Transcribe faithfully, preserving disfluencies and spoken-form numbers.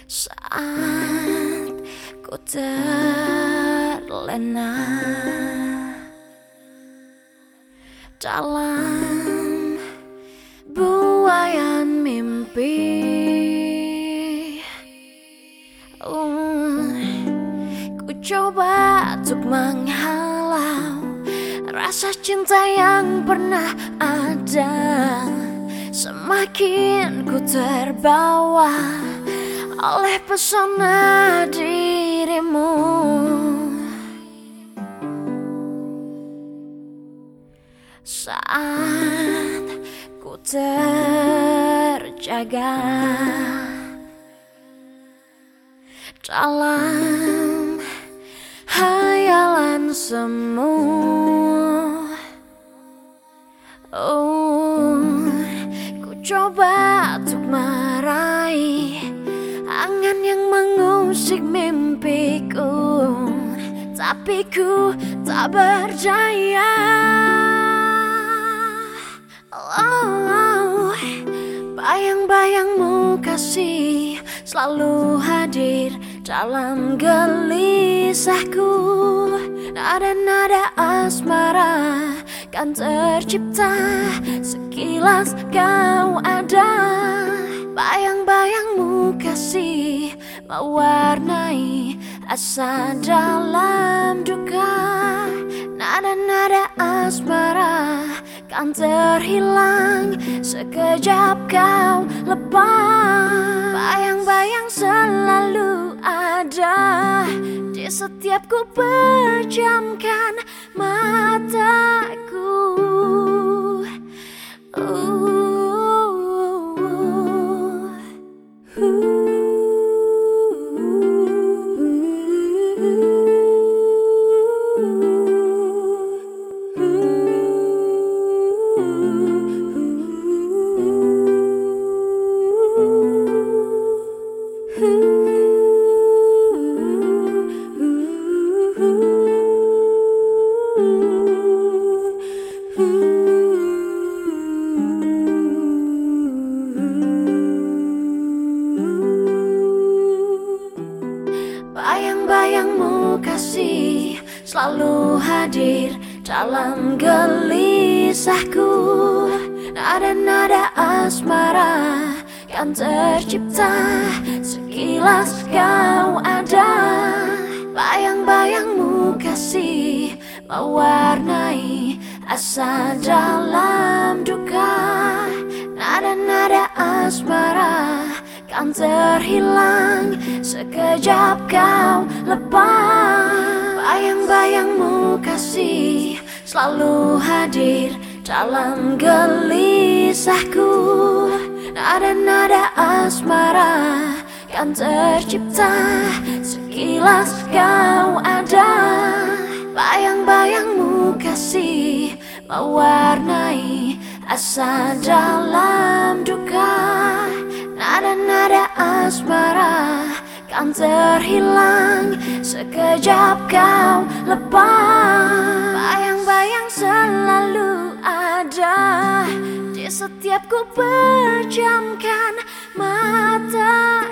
Saat ku terlena dalam buaian mimpi, uh, ku coba untuk menghalau rasa cinta yang pernah ada. Semakin ku terbawa oleh pesona dirimu, saat ku terjaga dalam hayalan semu. Oh, ku coba untuk meraih angan yang mengusik mimpiku, tapi ku tak berdaya. Oh, bayang-bayangmu kasih selalu hadir dalam gelisahku. Nada-nada asmara kan tercipta sekilas kau ada. Bayang-bayangmu kasih mewarnai asa dalam duka. Nada-nada asmara kan terhilang sekejap kau lepas. Bayang-bayang selalu ada di setiap ku pejamkan mataku. uh. Bayang-bayangmu kasih selalu hadir dalam gelisahku. Nada-nada asmara kan tercipta sekilas kau ada. Bayang-bayangmu kasih mewarnai asa dalam duka. Nada-nada asmara kan terhilang sekejap kau lepas. Bayang-bayangmu kasih selalu hadir dalam gelisahku. Nada-nada asmara kan tercipta sekilas kau ada. Bayang-bayangmu kasih mewarnai asa dalam duka. Nada-nada asmara kan terhilang sekejap kau lepas. Bayang-bayang selalu ada di setiap ku pejamkan mata.